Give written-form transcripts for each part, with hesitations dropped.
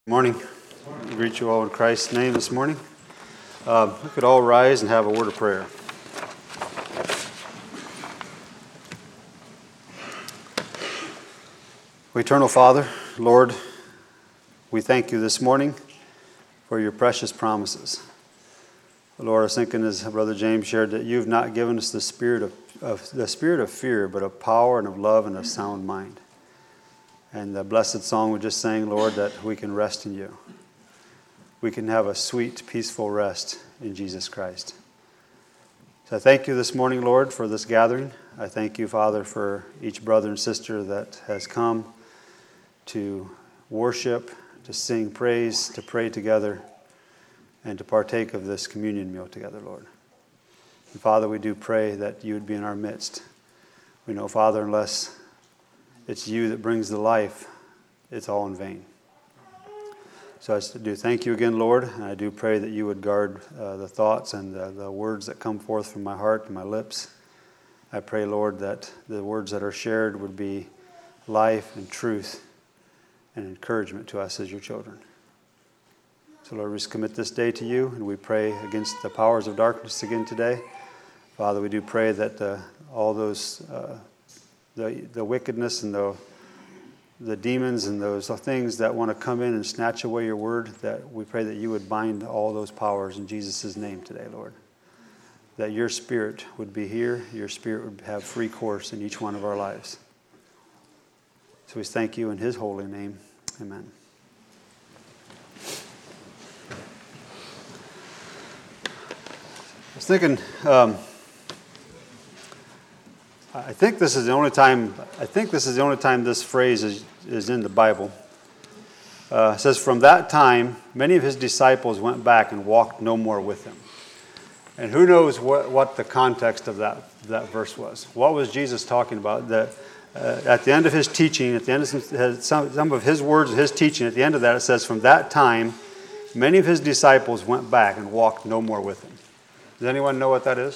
Morning. I greet you all in Christ's name this morning. We could all rise and have a word of prayer. Eternal Father, Lord, we thank you this morning for your precious promises. Lord, I was thinking, as Brother James shared, that you've not given us the spirit of fear, but of power and of love and of sound mind. And the blessed song we just sang, Lord, that we can rest in you. We can have a sweet, peaceful rest in Jesus Christ. So I thank you this morning, Lord, for this gathering. I thank you, Father, for each brother and sister that has come to worship, to sing praise, to pray together, and to partake of this communion meal together, Lord. And Father, we do pray that you would be in our midst. We know, Father, unless it's you that brings the life, it's all in vain. So I do thank you again, Lord, and I do pray that you would guard the thoughts and the words that come forth from my heart and my lips. I pray, Lord, that the words that are shared would be life and truth and encouragement to us as your children. So, Lord, we just commit this day to you, and we pray against the powers of darkness again today. Father, we do pray that all those the wickedness and the demons and those things that want to come in and snatch away your word, that we pray that you would bind all those powers in Jesus' name today, Lord. That your spirit would be here, your spirit would have free course in each one of our lives. So we thank you in his holy name. Amen. I was thinking, I think this is the only time this phrase is in the Bible. It says, from that time, many of his disciples went back and walked no more with him. And who knows what the context of that verse was? What was Jesus talking about? That at the end of his teaching, at the end of some of his words of his teaching, at the end of that it says, from that time, many of his disciples went back and walked no more with him. Does anyone know what that is?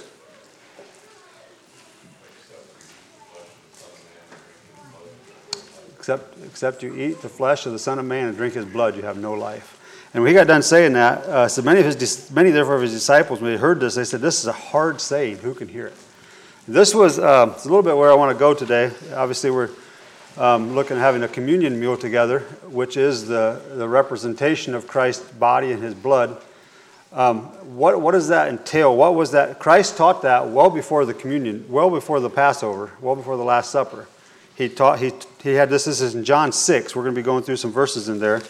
Except you eat the flesh of the Son of Man and drink his blood, you have no life. And when he got done saying that, so many therefore of his disciples, when they heard this, they said, this is a hard saying. Who can hear it? This was it's a little bit where I want to go today. Obviously, we're looking at having a communion meal together, which is the representation of Christ's body and his blood. What does that entail? What was that? Christ taught that well before the communion, well before the Passover, well before the Last Supper. He had this is in John 6. We're going to be going through some verses in there.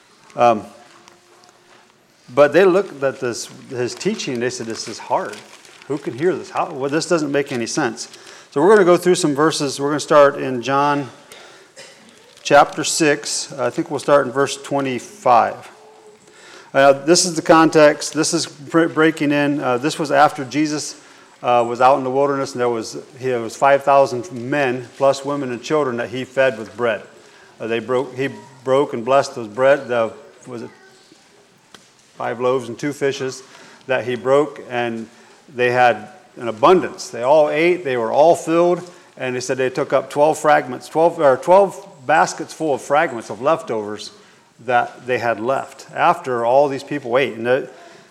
But they looked at his teaching and they said, this is hard. Who can hear this? Well, this doesn't make any sense. So we're going to go through some verses. We're going to start in John chapter 6. I think we'll start in verse 25. This is the context. This is breaking in. This was after Jesus was out in the wilderness, and there was 5,000 men plus women and children that he fed with bread. He broke and blessed those bread. Was it 5 loaves and 2 fishes that he broke, and they had an abundance. They all ate. They were all filled, and they said they took up 12 baskets full of fragments of leftovers that they had left after all these people ate. And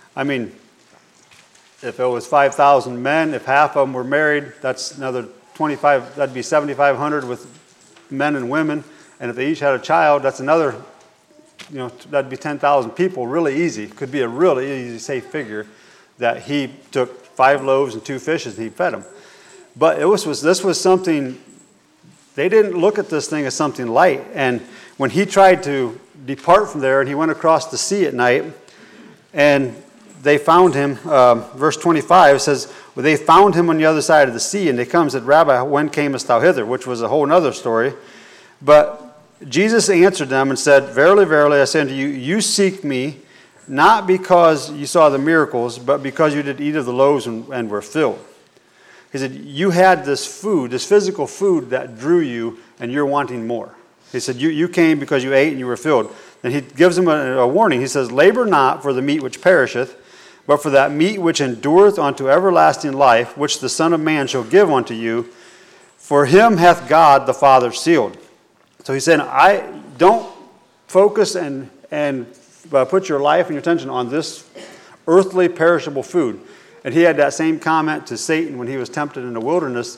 if it was 5,000 men, if half of them were married, that's another 25, that'd be 7,500 with men and women. And if they each had a child, that's another, that'd be 10,000 people, really easy. Could be a really easy, safe figure that he took 5 loaves and 2 fishes and he fed them. But this was something, they didn't look at this thing as something light. And when he tried to depart from there and he went across the sea at night, and they found him, verse 25 says, well, they found him on the other side of the sea, and they come and said, Rabbi, when camest thou hither? Which was a whole other story. But Jesus answered them and said, verily, verily, I say unto you, you seek me, not because you saw the miracles, but because you did eat of the loaves and were filled. He said, you had this food, this physical food that drew you, and you're wanting more. He said, you came because you ate and you were filled. And he gives them a warning. He says, labor not for the meat which perisheth, but for that meat which endureth unto everlasting life, which the Son of Man shall give unto you, for him hath God the Father sealed. So he said, I don't focus and and put your life and your attention on this earthly, perishable food. And he had that same comment to Satan when he was tempted in the wilderness.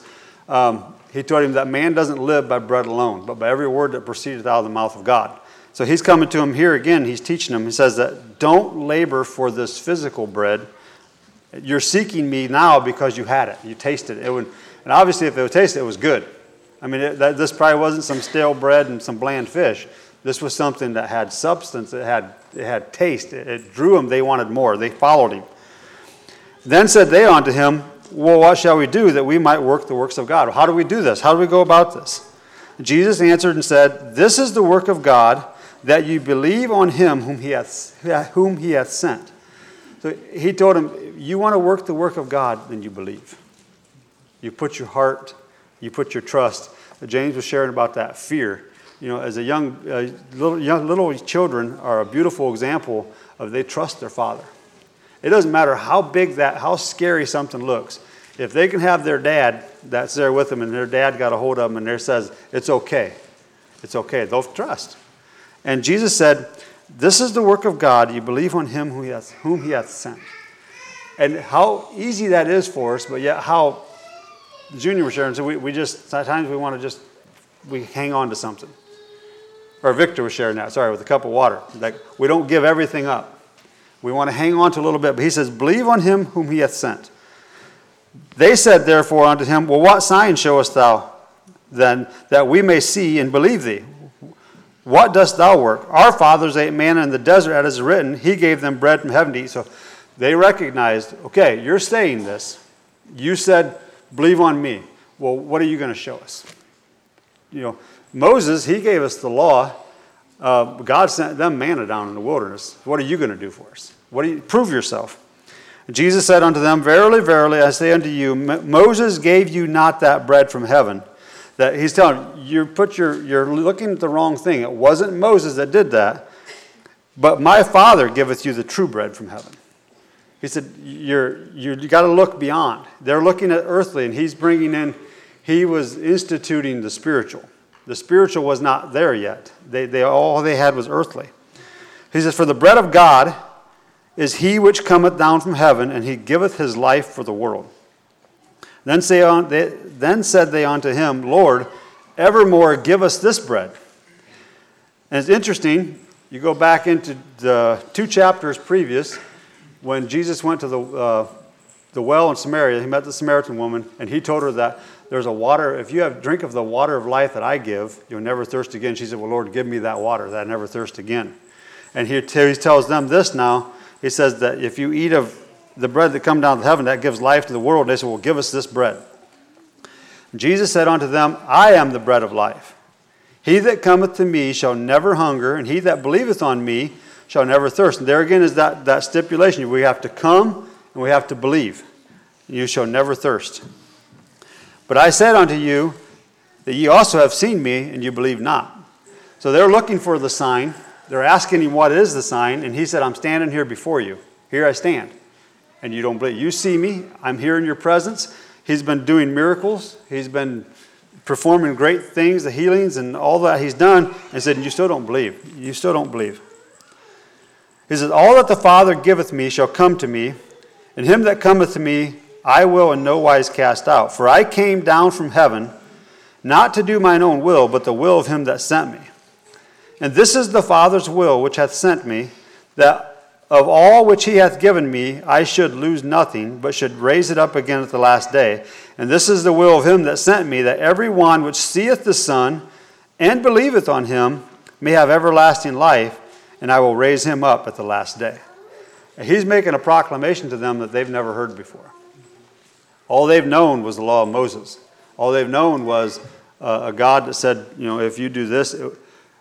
He told him that man doesn't live by bread alone, but by every word that proceedeth out of the mouth of God. So he's coming to him here again. He's teaching him. He says that don't labor for this physical bread. You're seeking me now because you had it. You tasted it. And obviously, if it was tasted, it was good. I mean, this probably wasn't some stale bread and some bland fish. This was something that had substance. It had taste. It drew them. They wanted more. They followed him. Then said they unto him, well, what shall we do that we might work the works of God? How do we do this? How do we go about this? Jesus answered and said, this is the work of God, that you believe on him whom he hath sent. So he told him, you want to work the work of God, then you believe. You put your heart, you put your trust. James was sharing about that fear. You know, as a little children are a beautiful example of they trust their father. It doesn't matter how scary something looks. If they can have their dad that's there with them and their dad got a hold of them and there says, it's okay. It's okay. They'll trust. And Jesus said, this is the work of God. You believe on him whom he hath sent. And how easy that is for us, but yet how Junior was sharing. So we just, sometimes we want to we hang on to something. Or Victor was sharing that, with a cup of water. Like we don't give everything up. We want to hang on to a little bit. But he says, believe on him whom he hath sent. They said therefore unto him, well, what sign showest thou then, that we may see and believe thee? What dost thou work? Our fathers ate manna in the desert, as is written, he gave them bread from heaven to eat. So they recognized, okay, you're saying this. You said, believe on me. Well, what are you going to show us? You know, Moses, he gave us the law. God sent them manna down in the wilderness. What are you going to do for us? Prove yourself. Jesus said unto them, verily, verily, I say unto you, Moses gave you not that bread from heaven. That he's telling you, you're looking at the wrong thing. It wasn't Moses that did that, but my Father giveth you the true bread from heaven. He said, you got to look beyond. They're looking at earthly, and he was instituting the spiritual. The spiritual was not there yet. All they had was earthly. He says, for the bread of God is he which cometh down from heaven, and he giveth his life for the world. Then said they unto him, Lord, evermore give us this bread. And it's interesting, you go back into the 2 chapters previous, when Jesus went to the well in Samaria, he met the Samaritan woman, and he told her that there's a water, if you drink of the water of life that I give, you'll never thirst again. She said, well, Lord, give me that water, that I never thirst again. And he tells them this now. He says that if you eat of the bread that come down from heaven, that gives life to the world. They said, well, give us this bread. And Jesus said unto them, I am the bread of life. He that cometh to me shall never hunger, and he that believeth on me shall never thirst. And there again is that stipulation. We have to come and we have to believe. You shall never thirst. But I said unto you that ye also have seen me, and you believe not. So they're looking for the sign. They're asking him what is the sign, and he said, I'm standing here before you. Here I stand. And you don't believe. You see me. I'm here in your presence. He's been doing miracles. He's been performing great things, the healings and all that he's done. And said, you still don't believe. You still don't believe. He says, all that the Father giveth me shall come to me, and him that cometh to me I will in no wise cast out. For I came down from heaven, not to do mine own will, but the will of him that sent me. And this is the Father's will which hath sent me, that of all which he hath given me, I should lose nothing, but should raise it up again at the last day. And this is the will of him that sent me, that every one which seeth the Son and believeth on him may have everlasting life, and I will raise him up at the last day. And he's making a proclamation to them that they've never heard before. All they've known was the law of Moses. All they've known was a God that said, if you do this, it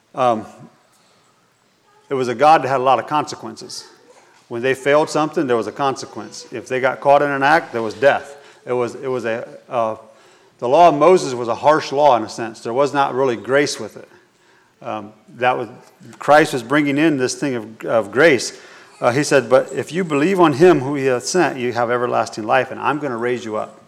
was a God that had a lot of consequences. When they failed something, there was a consequence. If they got caught in an act, there was death. The law of Moses was a harsh law in a sense. There was not really grace with it. Christ was bringing in this thing of grace. He said, but if you believe on him who he hath sent, you have everlasting life, and I'm going to raise you up.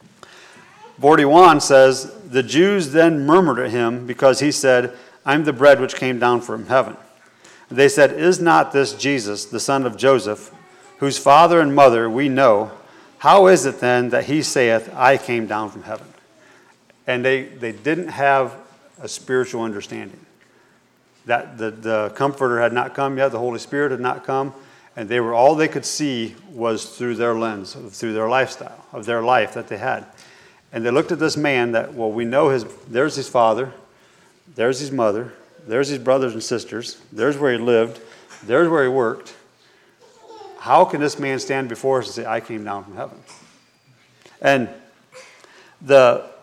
41 says, the Jews then murmured at him because he said, I'm the bread which came down from heaven. They said, "Is not this Jesus, the son of Joseph, whose father and mother we know? How is it then that he saith, I came down from heaven?" And they didn't have a spiritual understanding. That the Comforter had not come yet, the Holy Spirit had not come, and all they could see was through their lens, through their lifestyle, of their life that they had. And they looked at this man that, well, we know there's his father, there's his mother, there's his brothers and sisters, there's where he lived, there's where he worked. How can this man stand before us and say, I came down from heaven? And that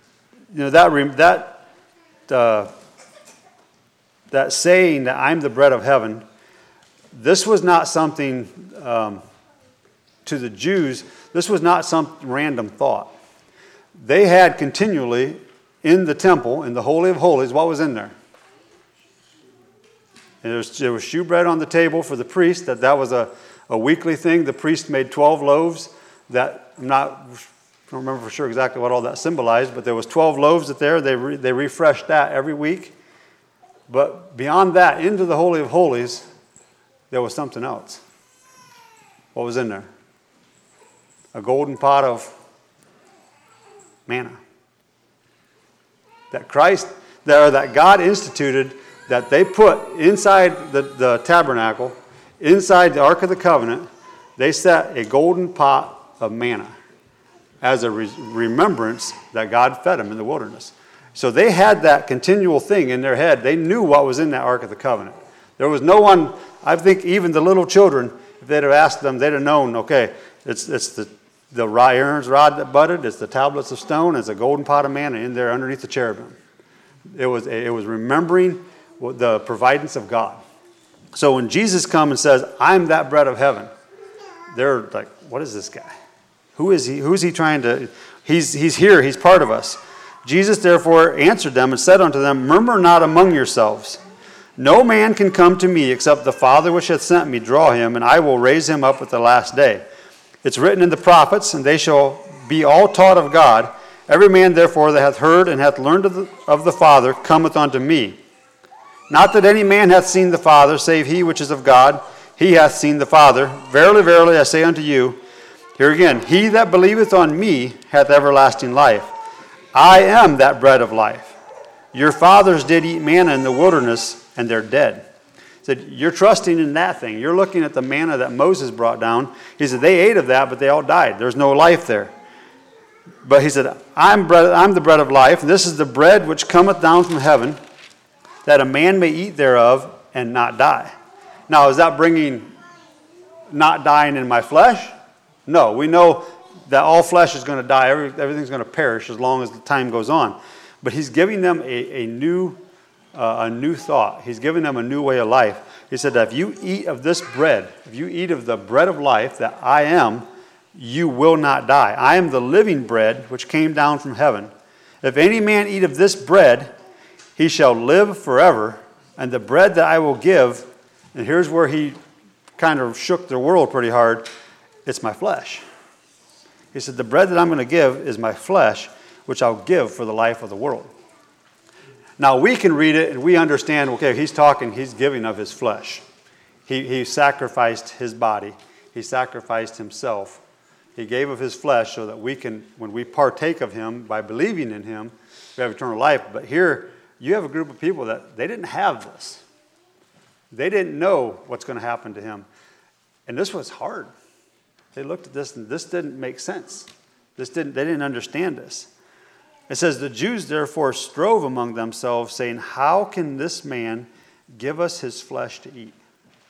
saying that I'm the bread of heaven, this was not something to the Jews, this was not some random thought. They had continually in the temple, in the Holy of Holies, what was in there? And there was shewbread on the table for the priest. That was a weekly thing. The priest made 12 loaves. That I don't remember for sure exactly what all that symbolized, but there was 12 loaves there. They refreshed that every week. But beyond that, into the Holy of Holies, there was something else. What was in there? A golden pot of manna. That God instituted, that they put inside the tabernacle, inside the Ark of the Covenant, they set a golden pot of manna as a remembrance that God fed them in the wilderness. So they had that continual thing in their head. They knew what was in that Ark of the Covenant. There was no one, I think even the little children, if they'd have asked them, they'd have known, okay, it's the Aaron's rod that budded, it's the tablets of stone, it's a golden pot of manna in there underneath the cherubim. It was remembering the providence of God. So when Jesus comes and says, I'm that bread of heaven, they're like, what is this guy? Who is he? Who's he trying to? He's here. He's part of us. Jesus therefore answered them and said unto them, Murmur not among yourselves. No man can come to me except the Father which hath sent me draw him, and I will raise him up at the last day. It's written in the prophets, and they shall be all taught of God. Every man therefore that hath heard and hath learned of the Father cometh unto me. Not that any man hath seen the Father, save he which is of God. He hath seen the Father. Verily, verily, I say unto you, here again, he that believeth on me hath everlasting life. I am that bread of life. Your fathers did eat manna in the wilderness, and they're dead. He said, you're trusting in that thing. You're looking at the manna that Moses brought down. He said, they ate of that, but they all died. There's no life there. But he said, I'm the bread of life. This is the bread which cometh down from heaven, that a man may eat thereof and not die. Now, is that bringing not dying in my flesh? No, we know that all flesh is going to die. Everything's going to perish as long as the time goes on. But he's giving them a new thought. He's giving them a new way of life. He said that if you eat of this bread, if you eat of the bread of life that I am, you will not die. I am the living bread which came down from heaven. If any man eat of this bread, he shall live forever. And the bread that I will give, and here's where he kind of shook the world pretty hard, it's my flesh. He said, the bread that I'm going to give is my flesh, which I'll give for the life of the world. Now, we can read it and we understand, okay, he's giving of his flesh. He sacrificed his body. He sacrificed himself. He gave of his flesh so that we can, when we partake of him by believing in him, we have eternal life. But here, you have a group of people that they didn't have this. They didn't know what's going to happen to him. And this was hard. They looked at this and this didn't make sense. They didn't understand this. It says, the Jews therefore strove among themselves, saying, how can this man give us his flesh to eat?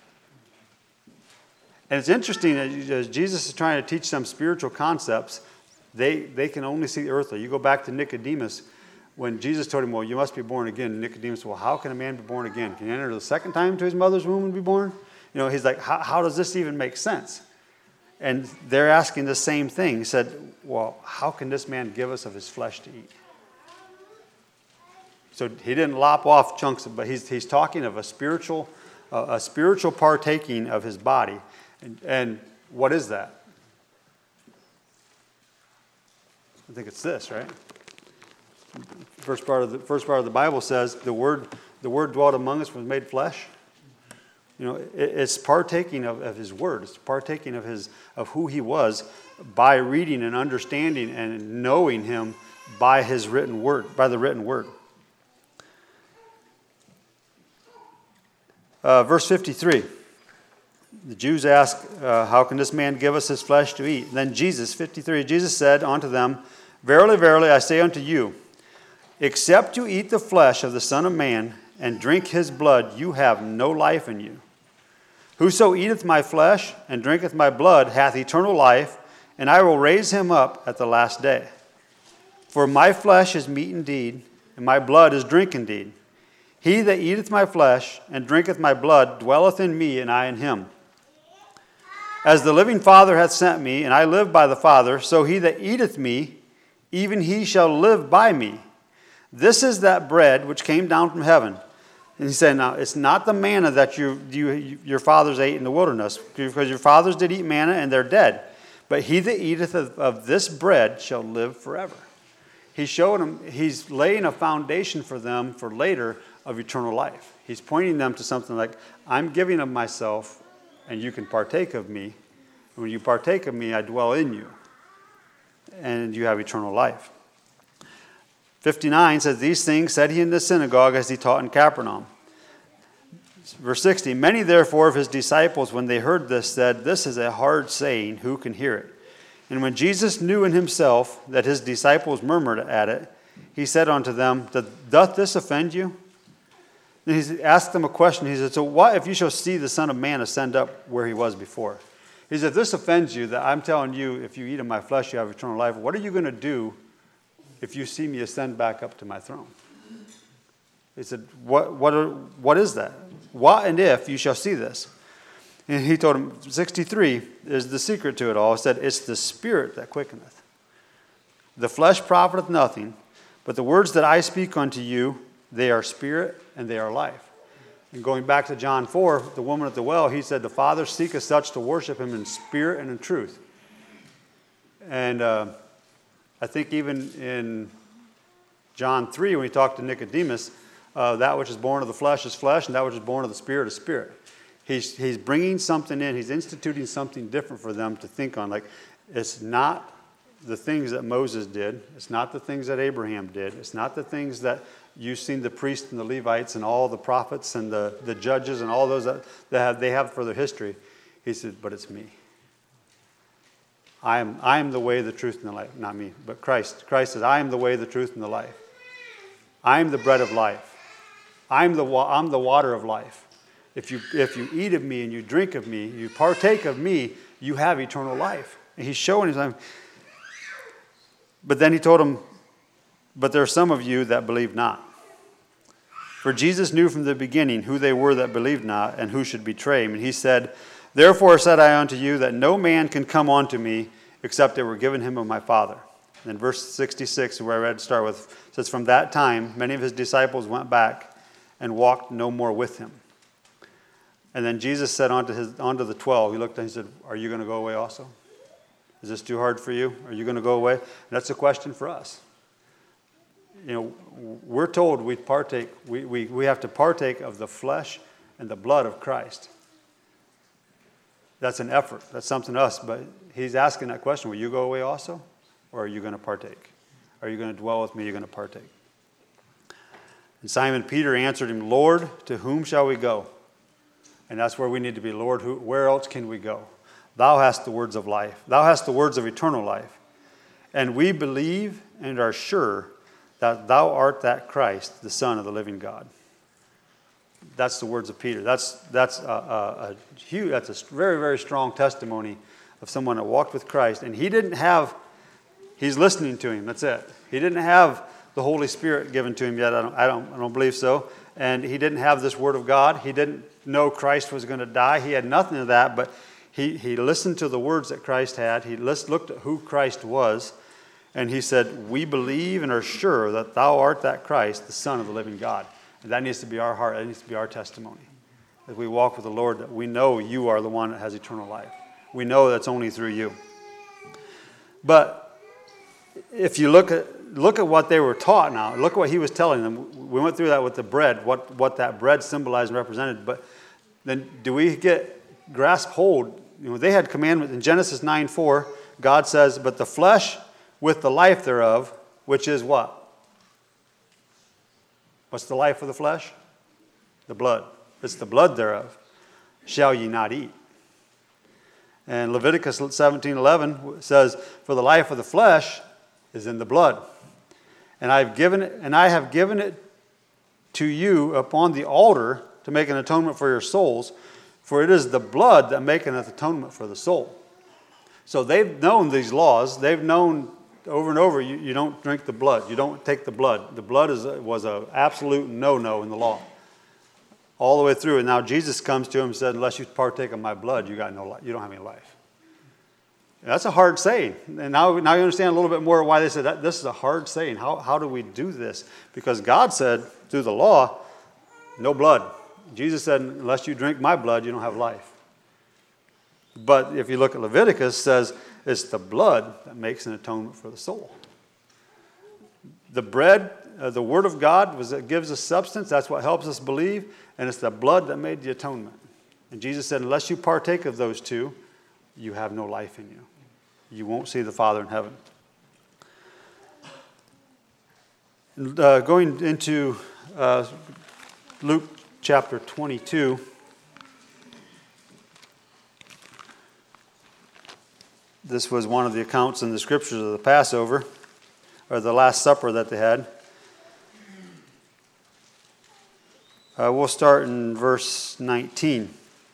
And it's interesting, as Jesus is trying to teach them spiritual concepts, they can only see earthly. You go back to Nicodemus, when Jesus told him, well, you must be born again. Nicodemus, well, how can a man be born again? Can he enter the second time to his mother's womb and be born? You know, he's like, how does this even make sense? And they're asking the same thing. He said, well, how can this man give us of his flesh to eat? So he didn't lop off chunks, but he's talking of a spiritual partaking of his body. And what is that? I think it's this, right? First part of the Bible says the word dwelt among us, was made flesh. It's partaking of his word. It's partaking of who he was by reading and understanding and knowing him by his written word, by the written word. Verse 53. The Jews ask, how can this man give us his flesh to eat? And then Jesus, 53, Jesus said unto them, Verily, verily, I say unto you, except you eat the flesh of the Son of Man and drink his blood, you have no life in you. Whoso eateth my flesh and drinketh my blood hath eternal life, and I will raise him up at the last day. For my flesh is meat indeed, and my blood is drink indeed. He that eateth my flesh and drinketh my blood dwelleth in me, and I in him. As the living Father hath sent me, and I live by the Father, so he that eateth me, even he shall live by me. This is that bread which came down from heaven. And he said, now, it's not the manna that your fathers ate in the wilderness, because your fathers did eat manna, and they're dead. But he that eateth of this bread shall live forever. He's showing them, he's laying a foundation for them for later of eternal life. He's pointing them to something like, I'm giving of myself, and you can partake of me. And when you partake of me, I dwell in you, and you have eternal life. 59 says, These things said he in the synagogue as he taught in Capernaum. Verse 60, Many therefore of his disciples, when they heard this, said, This is a hard saying, who can hear it? And when Jesus knew in himself that his disciples murmured at it, he said unto them, Doth this offend you? And he asked them a question. He said, So what if you shall see the Son of Man ascend up where he was before? He said, If this offends you, that I'm telling you, if you eat of my flesh, you have eternal life, what are you going to do if you see me ascend back up to my throne? He said, what is that? What and if you shall see this? And he told him, 63 is the secret to it all. He said, It's the Spirit that quickeneth. The flesh profiteth nothing, but the words that I speak unto you, they are spirit and they are life. And going back to John 4, the woman at the well, he said, The Father seeketh such to worship him in spirit and in truth. And I think even in John 3, when he talked to Nicodemus, that which is born of the flesh is flesh, and that which is born of the spirit is spirit. He's bringing something in. He's instituting something different for them to think on. Like, it's not the things that Moses did. It's not the things that Abraham did. It's not the things that you've seen the priests and the Levites and all the prophets and the judges and all those that they have for their history. He said, but it's me. I am the way, the truth, and the life. Not me, but Christ. Christ says, I am the way, the truth, and the life. I am the bread of life. I'm the water of life. If you eat of me and you drink of me, you partake of me, you have eternal life. And he's showing his life. But then he told him, but there are some of you that believe not. For Jesus knew from the beginning who they were that believed not and who should betray him. And he said, Therefore said I unto you that no man can come unto me except it were given him of my Father. And verse 66, where I read to start with, says, From that time many of his disciples went back and walked no more with him. And then Jesus said unto the 12, he looked and he said, Are you going to go away also? Is this too hard for you? Are you going to go away? And that's a question for us. You know, we're told we have to partake of the flesh and the blood of Christ. That's an effort. That's something to us. But he's asking that question, will you go away also? Or are you going to partake? Are you going to dwell with me? Are you going to partake? And Simon Peter answered him, Lord, to whom shall we go? And that's where we need to be. Lord, where else can we go? Thou hast the words of life. Thou hast the words of eternal life. And we believe and are sure that thou art that Christ, the Son of the living God. That's the words of Peter. That's a very, very strong testimony of someone that walked with Christ. And he's listening to him. That's it. He didn't have the Holy Spirit given to him yet. I don't believe so. And he didn't have this Word of God. He didn't know Christ was going to die. He had nothing of that, but he listened to the words that Christ had. He looked at who Christ was, and he said, we believe and are sure that thou art that Christ, the Son of the living God. And that needs to be our heart. That needs to be our testimony. As we walk with the Lord, that we know you are the one that has eternal life. We know that's only through you. But if you look at what they were taught now, look at what he was telling them. We went through that with the bread, what that bread symbolized and represented. But then do we grasp hold? They had commandments in Genesis 9:4. God says, "But the flesh with the life thereof," which is what? What's the life of the flesh? The blood. It's the blood thereof. "Shall ye not eat." And Leviticus 17:11 says, "For the life of the flesh is in the blood. And I have given it to you upon the altar to make an atonement for your souls. For it is the blood that maketh atonement for the soul." So they've known these laws. They've known over and over, you don't drink the blood. You don't take the blood. The blood was an absolute no-no in the law. All the way through. And now Jesus comes to him and said, "Unless you partake of my blood, you don't have any life." That's a hard saying. And now you understand a little bit more why they said that this is a hard saying. How do we do this? Because God said through the law, no blood. Jesus said, "Unless you drink my blood, you don't have life." But if you look at Leviticus, it says it's the blood that makes an atonement for the soul. The bread, the Word of God, gives us substance. That's what helps us believe. And it's the blood that made the atonement. And Jesus said, unless you partake of those two, you have no life in you. You won't see the Father in heaven. Going into Luke chapter 22. This was one of the accounts in the Scriptures of the Passover, or the Last Supper that they had. We'll start in verse 19.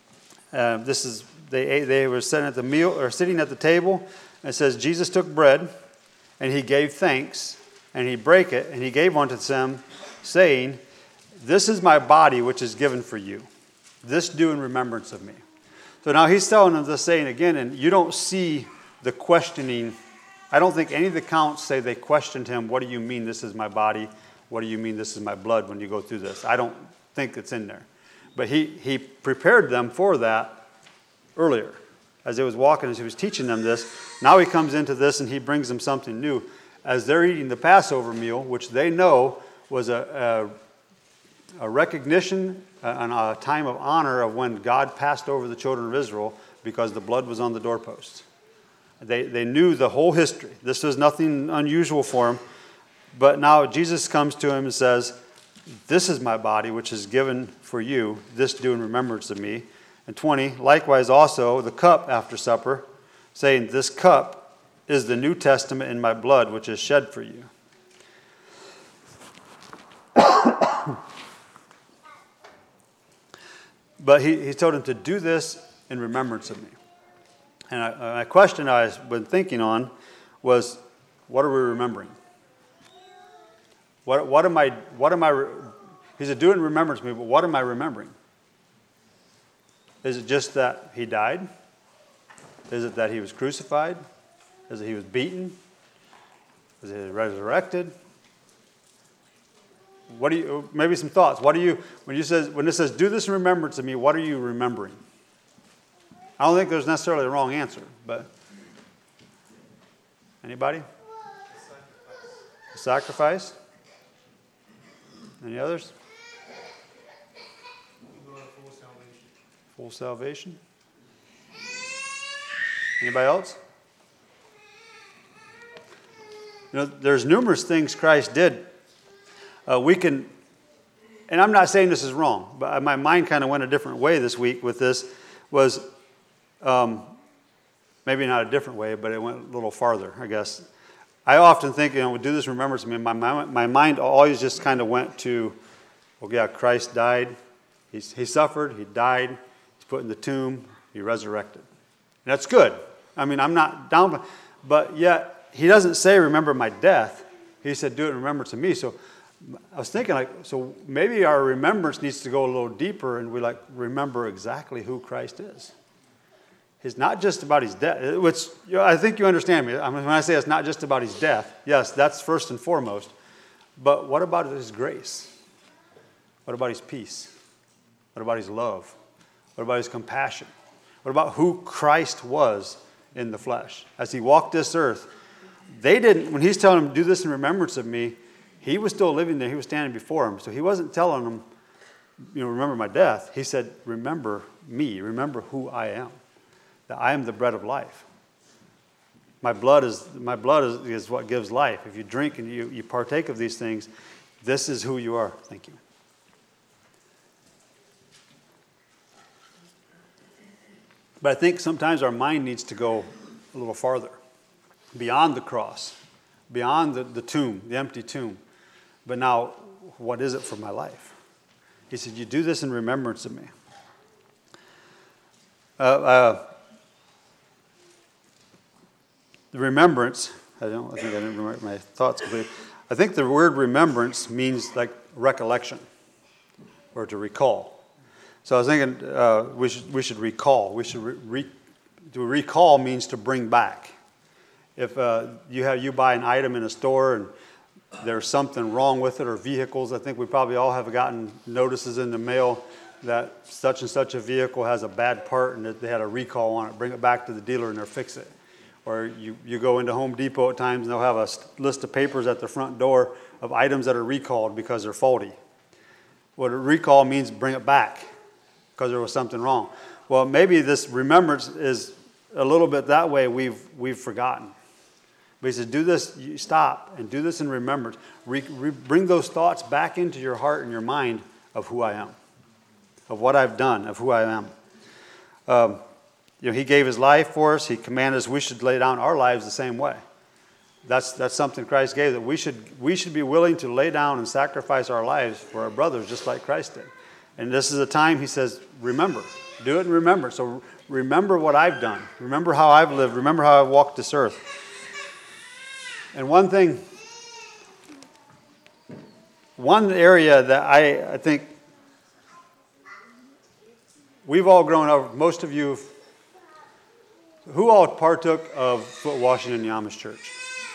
They were sitting at the meal, or sitting at the table. And it says, Jesus took bread, and he gave thanks, and he brake it, and he gave unto them, saying, "This is my body, which is given for you. This do in remembrance of me." So now he's telling them this saying again, and you don't see the questioning. I don't think any of the accounts say they questioned him, "What do you mean this is my body? What do you mean this is my blood?" when you go through this. I don't think it's in there. But he prepared them for that earlier. As he was walking, as he was teaching them this, now he comes into this and he brings them something new. As they're eating the Passover meal, which they know was a recognition and a time of honor of when God passed over the children of Israel because the blood was on the doorposts. They knew the whole history. This was nothing unusual for them. But now Jesus comes to him and says, "This is my body, which is given for you. This do in remembrance of me." And 20, likewise also the cup after supper, saying, "This cup is the New Testament in my blood, which is shed for you." But he told him to do this in remembrance of me. And a question I've been thinking on was, what are we remembering? What am I? He said, "Do it in remembrance of me," but what am I remembering? Is it just that he died? Is it that he was crucified? Is it he was beaten? Is it resurrected? Maybe some thoughts. When it says, "Do this in remembrance of me," what are you remembering? I don't think there's necessarily a wrong answer, but anybody? Sacrifice. Any others? Full salvation. Anybody else? There's numerous things Christ did. And I'm not saying this is wrong, but my mind kind of went a different way this week with this. Was maybe not a different way, but it went a little farther, I guess. I often think, we do this in remembrance of me. My mind always just kind of went to, well, yeah, Christ died. He suffered. He died. He's put in the tomb. He resurrected. And that's good. I mean, I'm not down, but yet he doesn't say, "Remember my death." He said, "Do it in remembrance of me." So I was thinking, so maybe our remembrance needs to go a little deeper, and we remember exactly who Christ is. It's not just about his death, which I think you understand me. I mean, when I say it's not just about his death, yes, that's first and foremost. But what about his grace? What about his peace? What about his love? What about his compassion? What about who Christ was in the flesh? As he walked this earth, when he's telling them, "Do this in remembrance of me," he was still living there. He was standing before him. So he wasn't telling them, remember my death. He said, remember me. Remember who I am. That I am the bread of life. My blood is what gives life. If you drink and you partake of these things, this is who you are. Thank you. But I think sometimes our mind needs to go a little farther, beyond the cross, beyond the tomb, the empty tomb. But now, what is it for my life? He said, you do this in remembrance of me. The remembrance, I think I didn't remember my thoughts completely. I think the word remembrance means like recollection or to recall. So I was thinking we should recall. We should to recall means to bring back. If you buy an item in a store and there's something wrong with it, or vehicles, I think we probably all have gotten notices in the mail that such and such a vehicle has a bad part and that they had a recall on it. Bring it back to the dealer and they'll fix it. Or you go into Home Depot at times and they'll have a list of papers at the front door of items that are recalled because they're faulty. What a recall means, bring it back because there was something wrong. Well, maybe this remembrance is a little bit that way we've forgotten. But he says, do this, you stop and do this in remembrance. Bring those thoughts back into your heart and your mind of who I am, of what I've done, of who I am. He gave his life for us. He commanded us we should lay down our lives the same way. That's something Christ gave, that we should be willing to lay down and sacrifice our lives for our brothers just like Christ did. And this is a time, he says, remember. Do it and remember. So remember what I've done. Remember how I've lived. Remember how I've walked this earth. And one area that I think we've all grown up, most of you, who all partook of foot washing in the Amish church?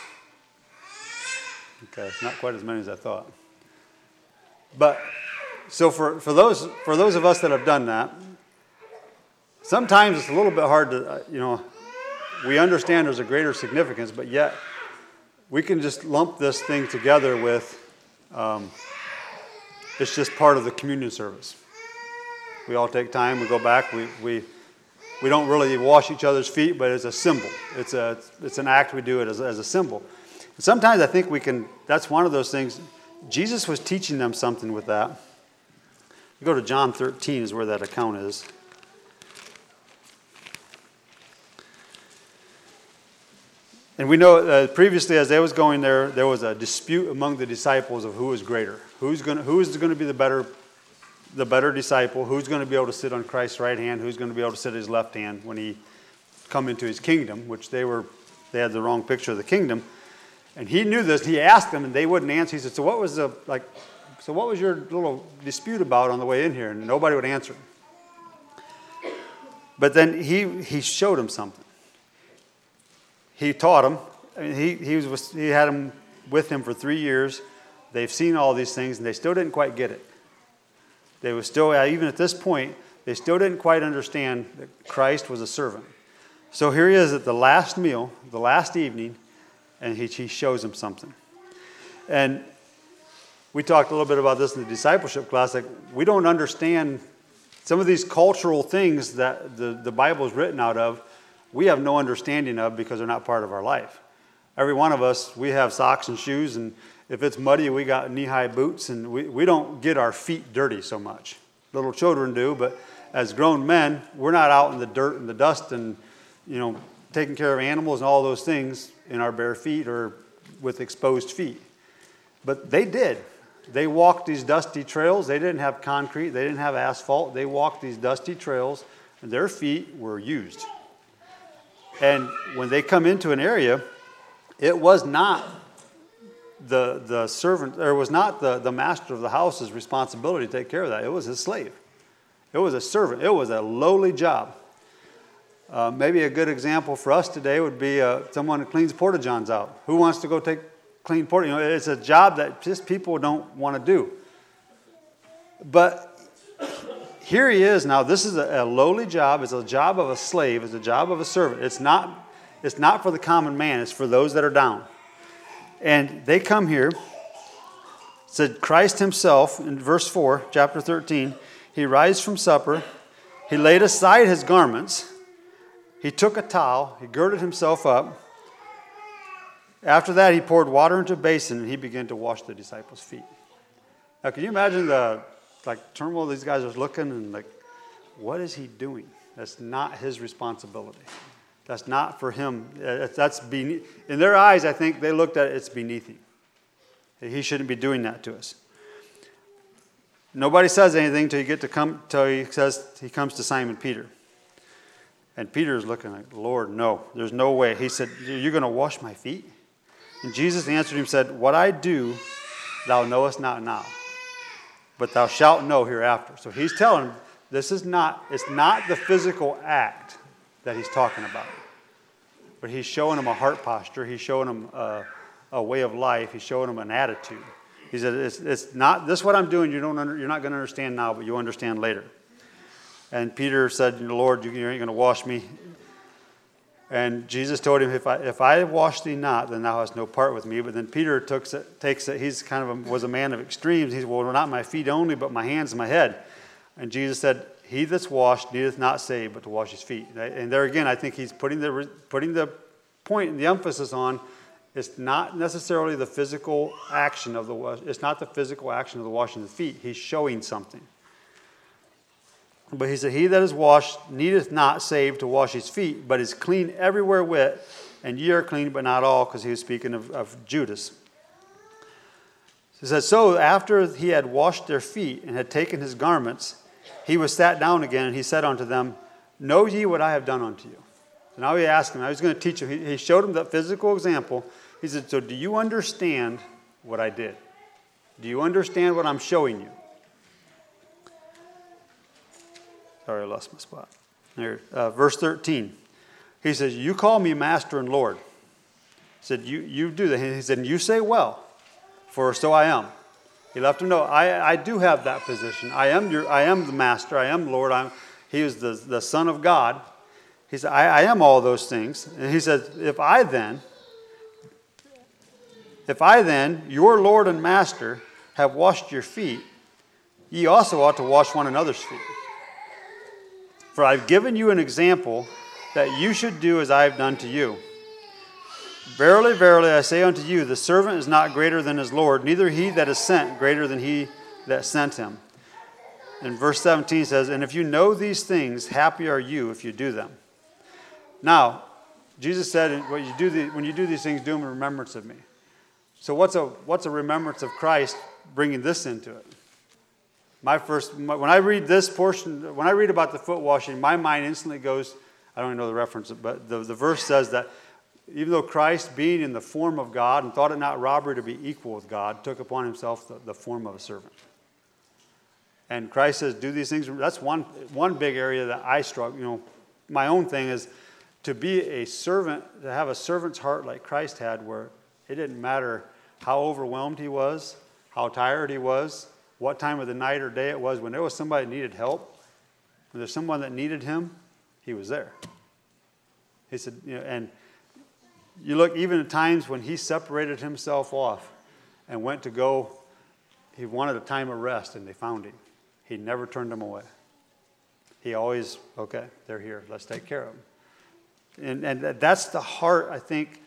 Okay, it's not quite as many as I thought. But, so for those of us that have done that, sometimes it's a little bit hard to, we understand there's a greater significance, but yet we can just lump this thing together with, it's just part of the communion service. We all take time, we go back, we don't really wash each other's feet, but it's a symbol. It's an act, we do it as a symbol. And sometimes I think that's one of those things. Jesus was teaching them something with that. You go to John 13 is where that account is. And we know previously as they was going there was a dispute among the disciples of who was greater. Who's going to be the better disciple? Who's going to be able to sit on Christ's right hand? Who's going to be able to sit at his left hand when he come into his kingdom? Which they had the wrong picture of the kingdom. And he knew this. He asked them, and they wouldn't answer. He said, "So what was your little dispute about on the way in here?" And nobody would answer. But then he showed them something. He taught them. I mean, he had them with him for 3 years. They've seen all these things, and they still didn't quite get it. They were still, even at this point, they still didn't quite understand that Christ was a servant. So here he is at the last meal, the last evening, and he shows them something. And we talked a little bit about this in the discipleship class. Like, we don't understand some of these cultural things that the Bible is written out of. We have no understanding of because they're not part of our life. Every one of us, we have socks and shoes, and if it's muddy, we got knee-high boots, and we don't get our feet dirty so much. Little children do, but as grown men, we're not out in the dirt and the dust and, taking care of animals and all those things in our bare feet or with exposed feet. But they did. They walked these dusty trails. They didn't have concrete. They didn't have asphalt. They walked these dusty trails, and their feet were used. And when they come into an area, it was not the servant, or it was not the master of the house's responsibility to take care of that. It was his slave. It was a servant. It was a lowly job. Maybe a good example for us today would be someone who cleans porta-johns out. Who wants to go clean porta? It's a job that just people don't want to do. But here he is now. This is a lowly job. It's a job of a slave. It's a job of a servant. It's not for the common man. It's for those that are down. And they come here. said Christ himself, in verse 4, chapter 13, he rised from supper, he laid aside his garments, he took a towel, he girded himself up. After that, he poured water into a basin, and he began to wash the disciples' feet. Now, can you imagine the turmoil these guys are looking and what is he doing? That's not his responsibility. That's not for him. That's beneath. In their eyes, I think they looked at it, it's beneath him. He shouldn't be doing that to us. Nobody says anything till he comes to Simon Peter. And Peter is looking like, Lord, no, there's no way. He said, you're going to wash my feet? And Jesus answered him and said, what I do, thou knowest not now, but thou shalt know hereafter. So he's telling him, it's not the physical act that he's talking about. But he's showing him a heart posture. He's showing him a way of life. He's showing him an attitude. He said, it's not this what I'm doing. You're not going to understand now, but you'll understand later. And Peter said, Lord, you ain't going to wash me. And Jesus told him, if I wash thee not, then thou hast no part with me. But then Peter takes it. He's was a man of extremes. He said, well, not my feet only, but my hands and my head. And Jesus said, he that's washed needeth not save, but to wash his feet. And there again, I think he's putting the point and the emphasis on, it's not necessarily the physical action of the washing of the feet. He's showing something. But he said, he that is washed needeth not save to wash his feet, but is clean everywhere with, and ye are clean, but not all, because he was speaking of Judas. He said, so after he had washed their feet and had taken his garments, he was sat down again, and he said unto them, know ye what I have done unto you? So now he asked him, I was going to teach him. He showed him that physical example. He said, so do you understand what I did? Do you understand what I'm showing you? Sorry, I lost my spot. There, verse 13. He says, you call me master and Lord. He said, you do that. He said, you say well, for so I am. He left him know, I do have that position. I am the master. I am Lord. He is the Son of God. He said, I am all those things. And he said, if I then, your Lord and Master, have washed your feet, ye also ought to wash one another's feet. For I've given you an example that you should do as I have done to you. Verily, verily, I say unto you, the servant is not greater than his Lord, neither he that is sent greater than he that sent him. And verse 17 says, and if you know these things, happy are you if you do them. Now, Jesus said, when you do these things, do them in remembrance of me. So what's a remembrance of Christ bringing this into it? When I read this portion, when I read about the foot washing, my mind instantly goes, I don't even know the reference, but the verse says that even though Christ, being in the form of God and thought it not robbery to be equal with God, took upon himself the form of a servant. And Christ says, do these things. That's one big area that I struggle. My own thing is to be a servant, to have a servant's heart like Christ had, where it didn't matter how overwhelmed he was, how tired he was, what time of the night or day it was. When there was somebody that needed help, when there's someone that needed him, he was there. He said, and you look even at times when he separated himself off and went to go, he wanted a time of rest and they found him. He never turned them away. He always, okay, they're here, let's take care of them. And that's the heart, I think,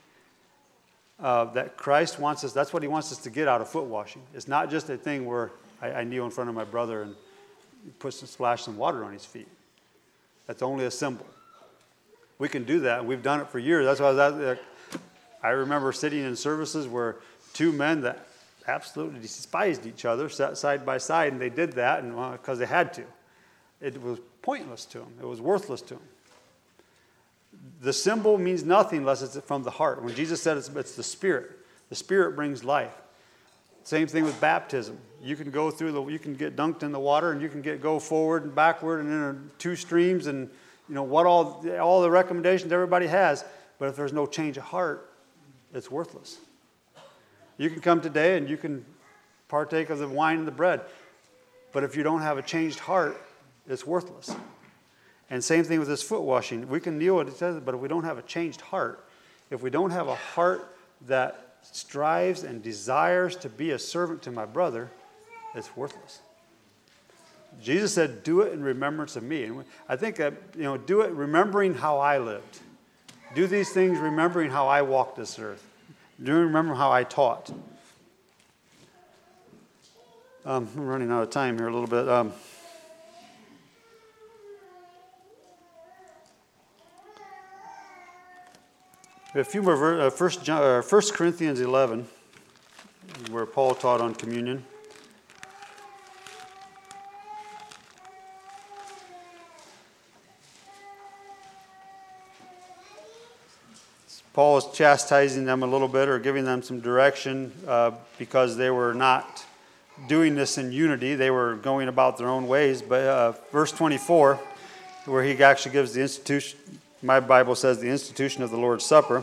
that Christ wants us, that's what he wants us to get out of foot washing. It's not just a thing where I kneel in front of my brother and splash some water on his feet. That's only a symbol. We can do that, and we've done it for years. That's why I remember sitting in services where two men that absolutely despised each other sat side by side, and they did that because they had to. It was pointless to them. It was worthless to them. The symbol means nothing unless it's from the heart. When Jesus said it's the Spirit. The Spirit brings life. Same thing with baptism. You can go you can get dunked in the water, and you can go forward and backward and in two streams, and what all the recommendations everybody has. But if there's no change of heart, it's worthless. You can come today and you can partake of the wine and the bread, but if you don't have a changed heart, it's worthless. And same thing with this foot washing. We can kneel at each other, but if we don't have a changed heart, if we don't have a heart that strives and desires to be a servant to my brother, it's worthless. Jesus said, do it in remembrance of me. And I think that, do it remembering how I lived. Do these things remembering how I walked this earth. Do remember how I taught. I'm running out of time here a little bit. A few more. 1 Corinthians 11, where Paul taught on communion. Paul is chastising them a little bit, or giving them some direction, because they were not doing this in unity. They were going about their own ways. But verse 24, where he actually gives the institution, my Bible says the institution of the Lord's Supper.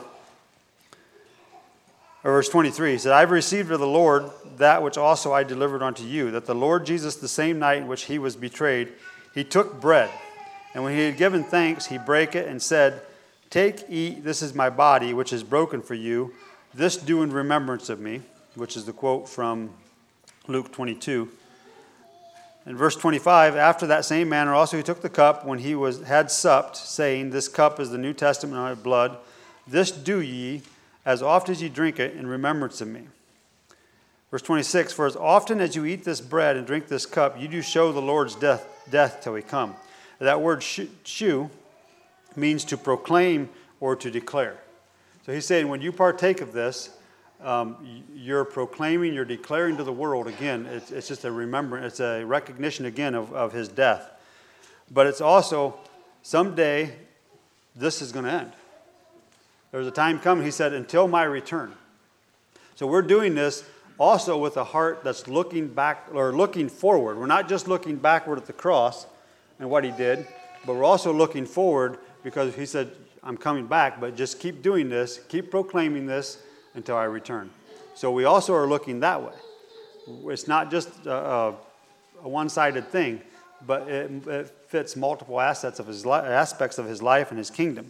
Or verse 23, he said, I've received of the Lord that which also I delivered unto you, that the Lord Jesus, the same night in which he was betrayed, he took bread. And when he had given thanks, he brake it and said, Take, eat, this is my body, which is broken for you. This do in remembrance of me, which is the quote from Luke 22. In verse 25, after that same manner also he took the cup when he had supped, saying, This cup is the New Testament of my blood. This do ye, as oft as ye drink it, in remembrance of me. Verse 26, For as often as you eat this bread and drink this cup, you do show the Lord's death till he come. That word shew means to proclaim or to declare. So he's saying when you partake of this, you're proclaiming, you're declaring to the world again. It's just a remembrance, it's a recognition again of his death. But it's also, someday, this is going to end. There's a time coming, he said, until my return. So we're doing this also with a heart that's looking back, or looking forward. We're not just looking backward at the cross and what he did, but we're also looking forward, because he said, I'm coming back, but just keep doing this, keep proclaiming this until I return. So we also are looking that way. It's not just a one-sided thing, but it fits multiple aspects of his life and his kingdom.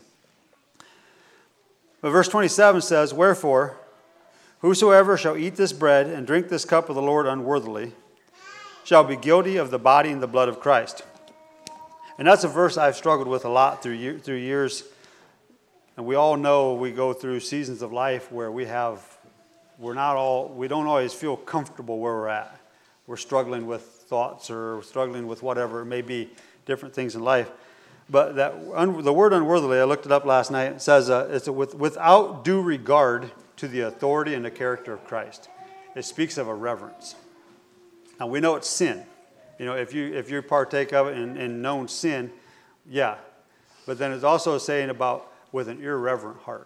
But verse 27 says, Wherefore, whosoever shall eat this bread and drink this cup of the Lord unworthily shall be guilty of the body and the blood of Christ. And that's a verse I've struggled with a lot through years. And we all know we go through seasons of life where we don't always feel comfortable where we're at. We're struggling with thoughts, or struggling with whatever it may be, different things in life. But the word unworthily, I looked it up last night, it says it's without due regard to the authority and the character of Christ. It speaks of a reverence. Now we know it's sin. If you partake of it in known sin, yeah. But then it's also saying about with an irreverent heart.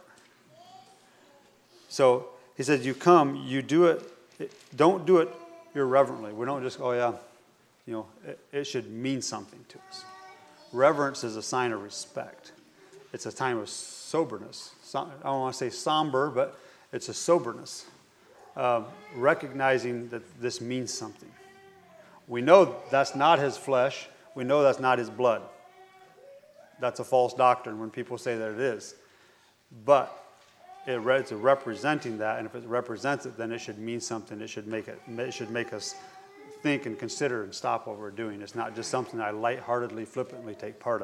So he says, you come, you do it, don't do it irreverently. We don't just, it should mean something to us. Reverence is a sign of respect. It's a time of soberness. I don't want to say somber, but it's a soberness. Recognizing that this means something. We know that's not his flesh. We know that's not his blood. That's a false doctrine when people say that it is. But it's representing that, and if it represents it, then it should mean something. It should make us think and consider and stop what we're doing. It's not just something I lightheartedly, flippantly take part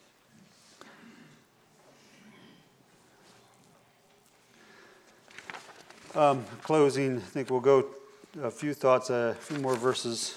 of. Closing, I think we'll go a few thoughts, a few more verses.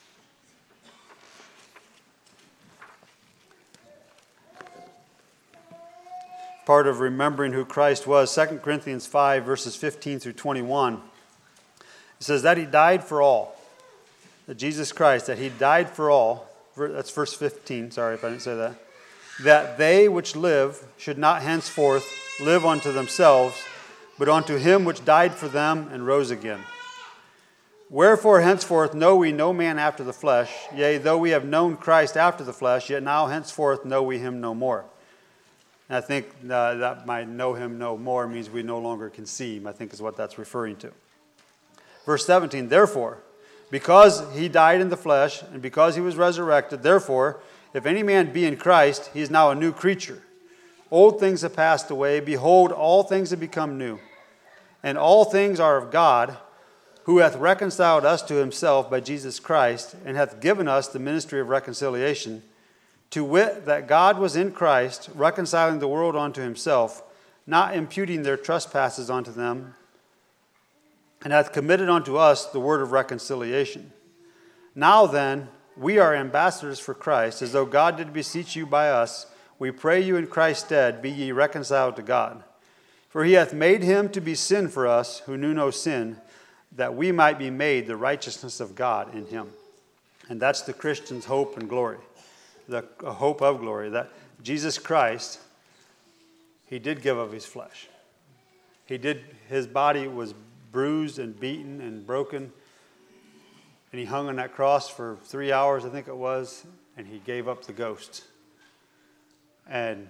Part of remembering who Christ was, 2 Corinthians 5, verses 15 through 21. It says that he died for all. That Jesus Christ, that he died for all. That's verse 15, sorry if I didn't say that. That they which live should not henceforth live unto themselves, but unto him which died for them and rose again. Wherefore henceforth know we no man after the flesh, yea, though we have known Christ after the flesh, yet now henceforth know we him no more. And I think that might know him no more means we no longer can see him, I think is what that's referring to. Verse 17, therefore, because he died in the flesh, and because he was resurrected, therefore, if any man be in Christ, he is now a new creature. Old things have passed away. Behold, all things have become new. And all things are of God, who hath reconciled us to himself by Jesus Christ, and hath given us the ministry of reconciliation, to wit, that God was in Christ, reconciling the world unto himself, not imputing their trespasses unto them, and hath committed unto us the word of reconciliation. Now then, we are ambassadors for Christ, as though God did beseech you by us. We pray you in Christ's stead, be ye reconciled to God. For he hath made him to be sin for us, who knew no sin, that we might be made the righteousness of God in him. And that's the Christian's hope and glory, the hope of glory, that Jesus Christ, he did give of his flesh. His body was bruised and beaten and broken, and he hung on that cross for 3 hours, I think it was, and he gave up the ghost. And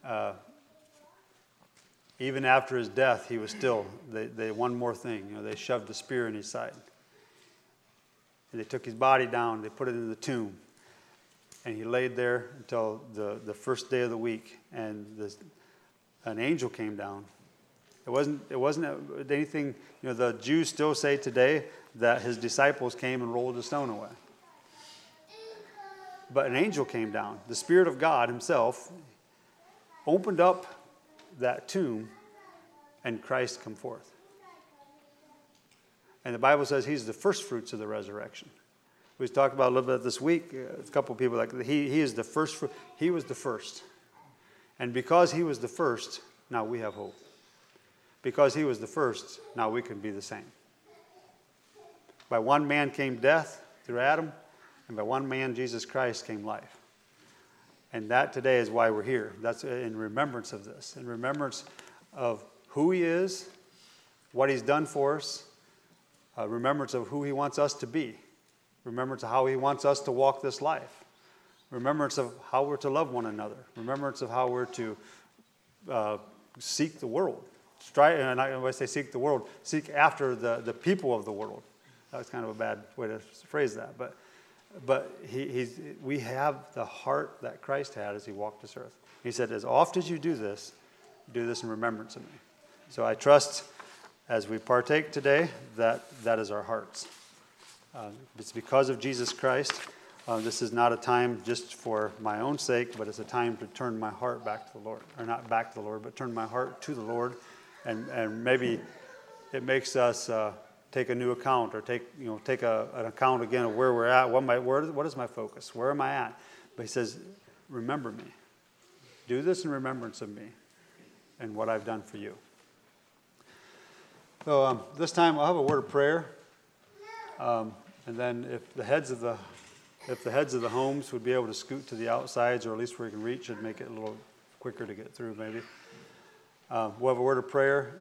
even after his death, he was still, they one more thing, they shoved a spear in his side. And they took his body down, they put it in the tomb, and he laid there until the first day of the week, and an angel came down. It wasn't anything, the Jews still say today that his disciples came and rolled the stone away. But an angel came down. The Spirit of God himself opened up that tomb, and Christ come forth. And the Bible says he's the first fruits of the resurrection. We talked about a little bit this week. A couple of people he is the first fruit. He was the first. And because he was the first, now we have hope. Because he was the first, now we can be the same. By one man came death through Adam, and by one man, Jesus Christ, came life. And that today is why we're here. That's in remembrance of this, in remembrance of who he is, what he's done for us, remembrance of who he wants us to be, remembrance of how he wants us to walk this life, remembrance of how we're to love one another, remembrance of how we're to seek the world. And when I say seek the world, seek after the people of the world. That's kind of a bad way to phrase that, but we have the heart that Christ had as he walked this earth. He said, as oft as you do this in remembrance of me. So I trust as we partake today that is our hearts. It's because of Jesus Christ. This is not a time just for my own sake, but it's a time to turn my heart back to the Lord. Or not back to the Lord, but turn my heart to the Lord. And maybe it makes us take a new account, or take an account again of where we're at. What is my focus? Where am I at? But he says, remember me. Do this in remembrance of me and what I've done for you. So this time I'll have a word of prayer, and then if the heads of the homes would be able to scoot to the outsides, or at least where you can reach, it'd make it a little quicker to get through. Maybe we'll have a word of prayer.